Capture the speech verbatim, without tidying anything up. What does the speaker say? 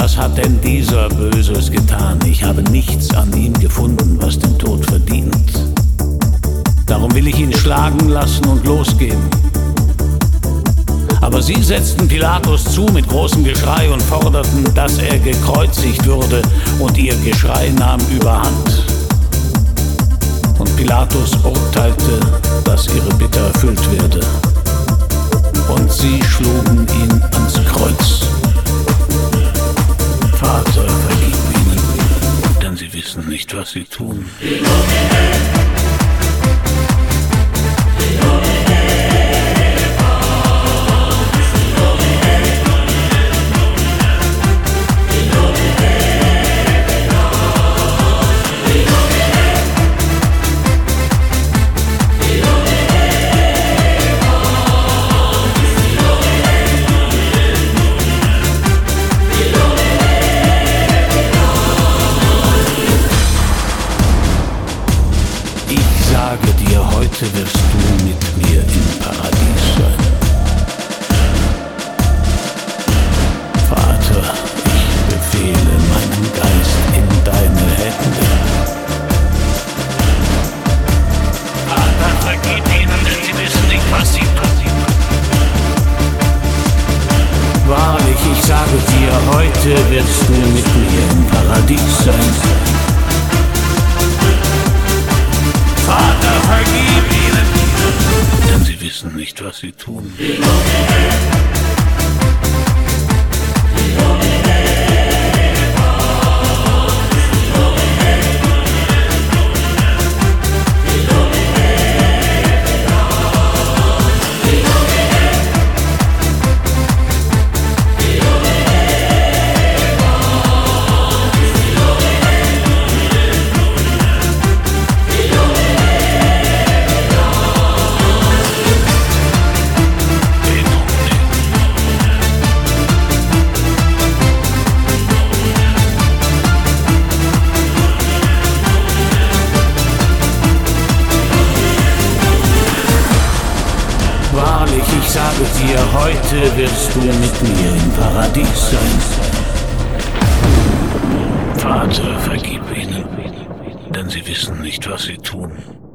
Was hat denn dieser Böses getan? Ich habe nichts an ihm gefunden, was den Tod verdient. Darum will ich ihn schlagen lassen und losgehen. Aber sie setzten Pilatus zu mit großem Geschrei und forderten, dass er gekreuzigt würde, und ihr Geschrei nahm überhand. Und Pilatus urteilte, dass ihre Bitte erfüllt werde. Und sie schlugen ihn ans Kreuz. Vater, vergib ihnen, denn sie wissen nicht, was sie tun. Ich sage dir, heute wirst du mit mir im Paradies sein. Vater, ich befehle meinen Geist in deine Hände. Vater, vergib ihnen, denn sie wissen nicht, was sie tun. Wahrlich, ich sage dir, heute wirst du mit mir im Paradies sein. Vater, vergib ihnen, denn sie wissen nicht, was sie tun. Wahrlich, ich sage dir, heute wirst du mit mir im Paradies sein. Vater, vergib ihnen, denn sie wissen nicht, was sie tun.